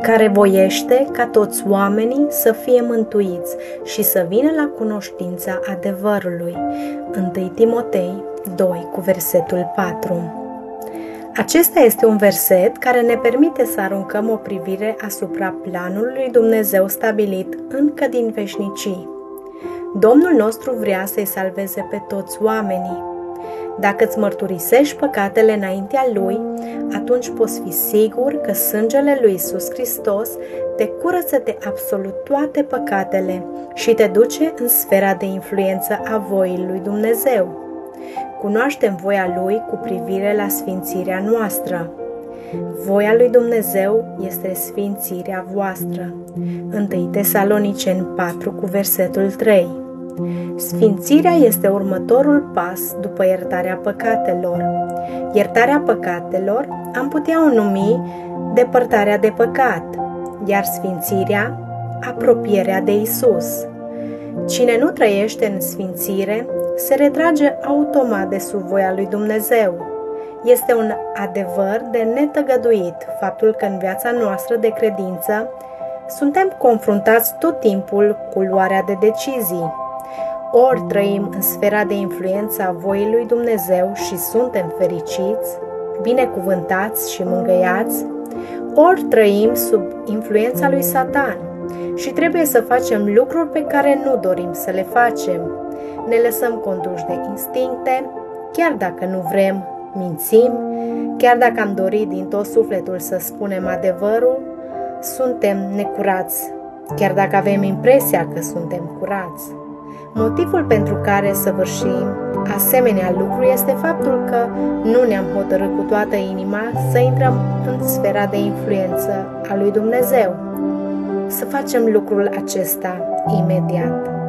care voiește ca toți oamenii să fie mântuiți și să vină la cunoștința adevărului. 1 Timotei 2 cu versetul 4. Acesta este un verset care ne permite să aruncăm o privire asupra planului lui Dumnezeu stabilit încă din veșnicii. Domnul nostru vrea să-i salveze pe toți oamenii. Dacă îți mărturisești păcatele înaintea Lui, atunci poți fi sigur că sângele lui Iisus Hristos te curăță de absolut toate păcatele și te duce în sfera de influență a voii lui Dumnezeu. Cunoaștem voia Lui cu privire la sfințirea noastră. Voia lui Dumnezeu este sfințirea voastră. 1 Tesaloniceni 4 cu versetul 3. Sfințirea este următorul pas după iertarea păcatelor. Iertarea păcatelor am putea o numi depărtarea de păcat, iar sfințirea, apropierea de Isus. Cine nu trăiește în sfințire se retrage automat de sub voia lui Dumnezeu. Este un adevăr de netăgăduit faptul că în viața noastră de credință suntem confruntați tot timpul cu luarea de decizii. Ori trăim în sfera de influență a voii lui Dumnezeu și suntem fericiți, binecuvântați și mângâiați, ori trăim sub influența lui Satan și trebuie să facem lucruri pe care nu dorim să le facem. Ne lăsăm conduși de instincte, chiar dacă nu vrem, mințim, chiar dacă am dorit din tot sufletul să spunem adevărul, suntem necurați, chiar dacă avem impresia că suntem curați. Motivul pentru care săvârșim asemenea lucruri este faptul că nu ne-am hotărât cu toată inima să intrăm în sfera de influență a lui Dumnezeu. Să facem lucrul acesta imediat.